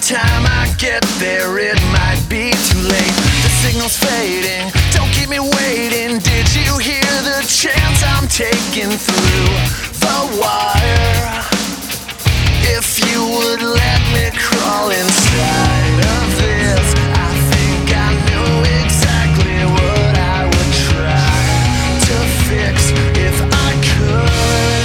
time I get there, it might be too late. The signal's fading, don't keep me waiting. Did you hear the chance I'm taking through the wire? If you would let me crawl inside of this, I think I knew exactly what I would try to fix if I could.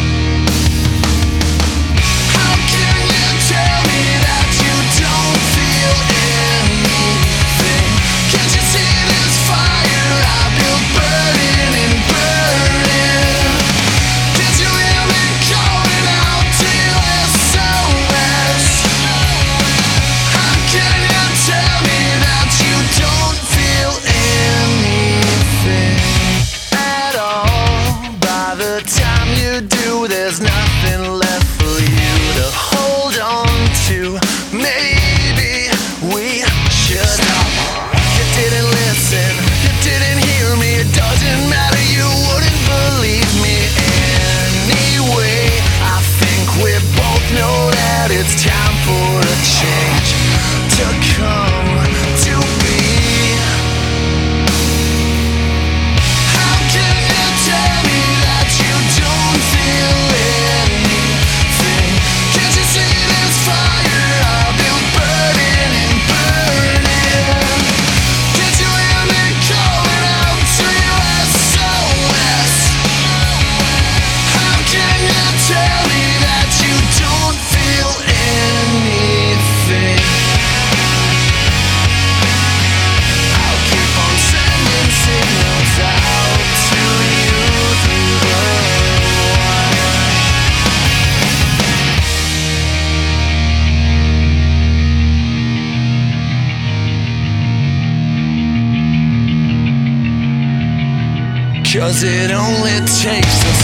How can you tell me that you don't feel anything? Can't you see this fire I've been burning and burning? Did you hear me calling out to SOS? How can you tell me that you don't feel anything at all? By the time you do, there's nothing left for you to hold on to. Maybe we should stop. You didn't listen, you didn't hear me. It doesn't matter, you wouldn't believe me anyway. I think we both know that it's time for a change to come to be. How can you tell me that you don't feel anything? Can't you see this fire I've been burning and burning? Did you hear me calling out to SOS? How can you tell me that you don't feel anything? I'll keep on sending signals out to you through the wire. Cause it only takes a